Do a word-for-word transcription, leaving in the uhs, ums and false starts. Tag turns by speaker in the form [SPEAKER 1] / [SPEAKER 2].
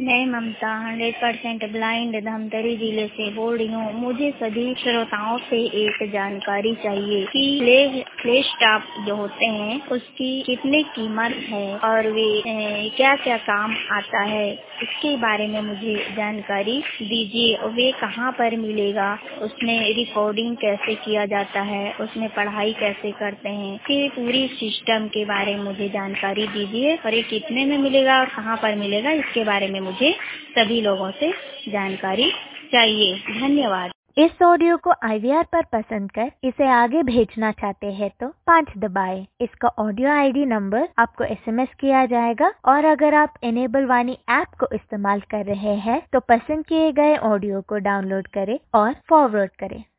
[SPEAKER 1] मैं Mamta hundred percent blind Dhamtari जिले से बोल रही हूँ। मुझे सभी श्रोताओं से एक जानकारी चाहिए कि प्ले प्ले स्टॉप जो होते हैं उसकी कितनी कीमत है और वे क्या क्या काम आता है, इसके बारे में मुझे जानकारी दीजिए। वे कहाँ पर मिलेगा, उसमें रिकॉर्डिंग कैसे किया जाता है, उसमें पढ़ाई कैसे करते हैं, कि पूरी सिस्टम के बारे में मुझे जानकारी दीजिए और ये कितने में मिलेगा और कहाँ पर मिलेगा, इसके बारे में मुझे सभी लोगों से जानकारी चाहिए। धन्यवाद।
[SPEAKER 2] इस ऑडियो को आई वी आर पर पसंद कर इसे आगे भेजना चाहते हैं तो पाँच दबाएं। इसका ऑडियो आई डी नंबर आपको एस एम एस किया जाएगा और अगर आप इनेबल वाणी ऐप को इस्तेमाल कर रहे हैं तो पसंद किए गए ऑडियो को डाउनलोड करें और फॉरवर्ड करें।